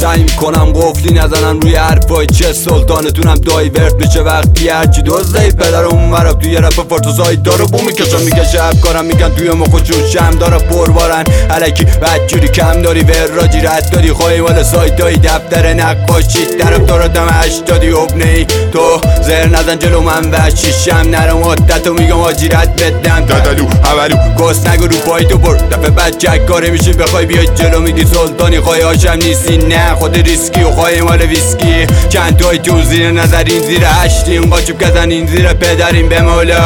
سعی میکنم قفلی نزنن روی حرفای چه سلطانتونم دایورت بشه وقتی هرچی دزده پدر اون مرا توی رپ فورتوزای داره بو میکشم میگه شب کارم میگن توی مخوشون شم داره پربارن علکی بدجوری کم داری وراجی رد داری خواهی مال سایتایی دفتر نقاشی طرف دارتم 80 ابنه ای تو زهر نزن جلو من وشیشم نرم عدتو میگم آجی رد بدم دادلو اولو گست نگو رو پای تو بر دفعه بعد جک کاره میشی بخوای بیای جلو میگی سلطانی خواهی هاشم نیستی نه خود ریسکی و خواهی مال ویسکی چند تای تو زیر نظرین زیر هشتیم قاچوب کزنین زیر پدرین به مولا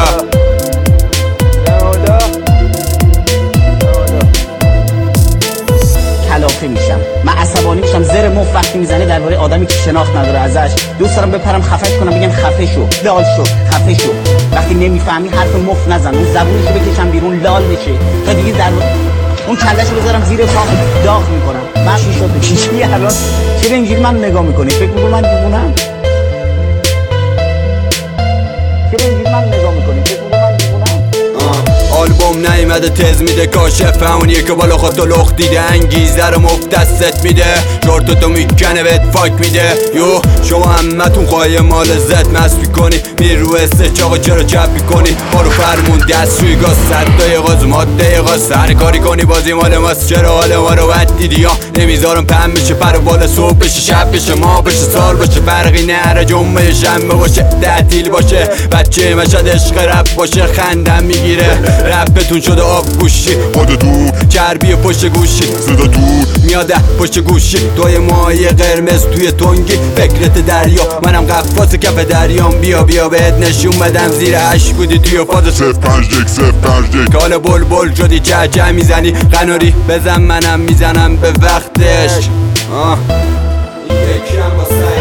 کلافه میشم من عصبانی میشم زر مخ وقتی میزنه درباره آدمی که شناخت نداره ازش دوست دارم بپرم خفش کنم بگم خفه شو لال شو خفه شو وقتی نمیفهمی حرف مخ نزن اون زبونشو بکشم بیرون لال بشه تا دیگه در اون کلهشو بذارم زیر پام داغ میکنم من چی شده چی الان چرا اینجوری من نگاه میکنی فکر میکنی من دیوونم چرا اینجوری من نگاه میکنی فکر میکنی من دیوونم آلبوم نیمده تز میده کاشف همونیه که بالا خودتو لخت دیده انگیزه رو مفتست میده شورتتو میکنه بهت فاک میده یو شما همتون خواهی مال زد مست میکنی میری رو استچاقا چرا چپ میکنی بارو فرمون دست روی گاز 100 دقیقا زماد دقیقا سر کاری کنی بازی مال ماست چرا حال ما رو بد دیدی یا نمیذارم پم بشه پر بالا صبح بشه شب بشه ما بشه سال باشه فرقی نره جمعه شنبه باشه تعطیل باشه بچه مشهد عشق رپ باشه خندم میگیره رپتون شده آب گوشی خود دور چربی پشت گوشی صدا دور میاده پشت گوشی توی ماهی قرمز توی تنگی فکرت دریا منم قفاس کف دریام بیا بیا بهت نشون بدم زیر عشق بودی توی فاز 051 کال بلبل شدی چه میزنی قناری بزن منم میزنم به وقتش یکم واسه